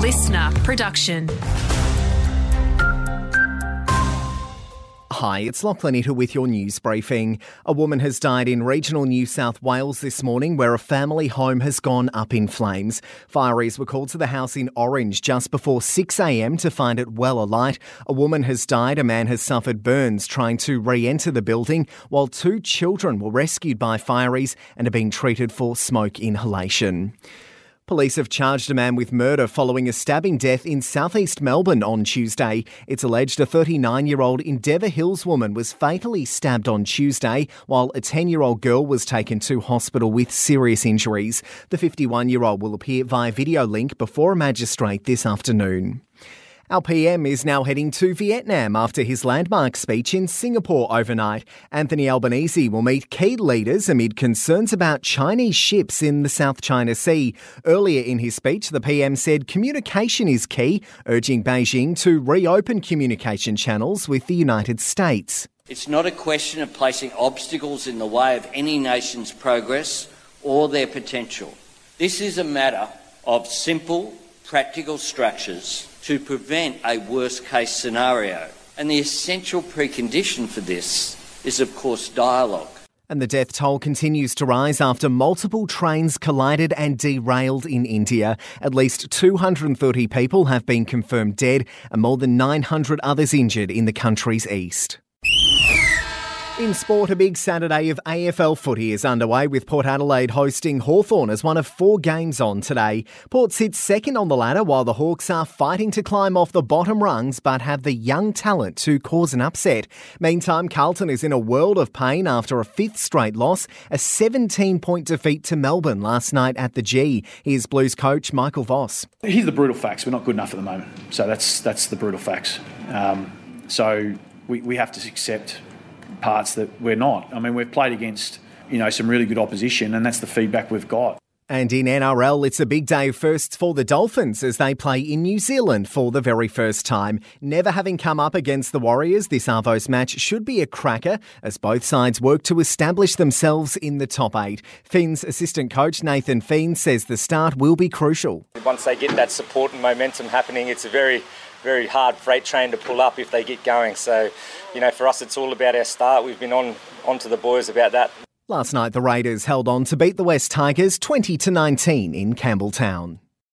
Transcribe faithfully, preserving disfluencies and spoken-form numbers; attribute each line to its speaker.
Speaker 1: listener production.
Speaker 2: Hi, it's Lachlan Itter with your news briefing. A woman has died in regional New South Wales this morning where a family home has gone up in flames. Fireys were called to the house in Orange just before six a.m. to find it well alight. A woman has died, a man has suffered burns trying to re-enter the building, while two children were rescued by fireys and are being treated for smoke inhalation. Police have charged a man with murder following a stabbing death in southeast Melbourne on Tuesday. It's alleged a thirty-nine-year-old Endeavour Hills woman was fatally stabbed on Tuesday, while a ten-year-old girl was taken to hospital with serious injuries. The fifty-one-year-old will appear via video link before a magistrate this afternoon. Our P M is now heading to Vietnam after his landmark speech in Singapore overnight. Anthony Albanese will meet key leaders amid concerns about Chinese ships in the South China Sea. Earlier in his speech, the P M said communication is key, urging Beijing to reopen communication channels with the United States.
Speaker 3: It's not a question of placing obstacles in the way of any nation's progress or their potential. This is a matter of simple, practical structures to prevent a worst-case scenario. And the essential precondition for this is, of course, dialogue.
Speaker 2: And the death toll continues to rise after multiple trains collided and derailed in India. At least two hundred thirty people have been confirmed dead and more than nine hundred others injured in the country's east. In sport, a big Saturday of A F L footy is underway with Port Adelaide hosting Hawthorn as one of four games on today. Port sits second on the ladder while the Hawks are fighting to climb off the bottom rungs but have the young talent to cause an upset. Meantime, Carlton is in a world of pain after a fifth straight loss, a seventeen-point defeat to Melbourne last night at the G. Here's Blues coach Michael Voss.
Speaker 4: Here's the brutal facts. We're not good enough at the moment. So that's that's the brutal facts. Um, so we, we have to accept parts that we're not. I mean, we've played against, you know, some really good opposition, and that's the feedback we've got.
Speaker 2: And in N R L, it's a big day of firsts for the Dolphins as they play in New Zealand for the very first time. Never having come up against the Warriors, this Arvos match should be a cracker as both sides work to establish themselves in the top eight. Finn's assistant coach Nathan Fien says the start will be crucial.
Speaker 5: Once they get that support and momentum happening, it's a very very hard freight train to pull up if they get going. So, you know, for us, it's all about our start. We've been on, on to the boys about that.
Speaker 2: Last night, the Raiders held on to beat the West Tigers twenty to nineteen in Campbelltown.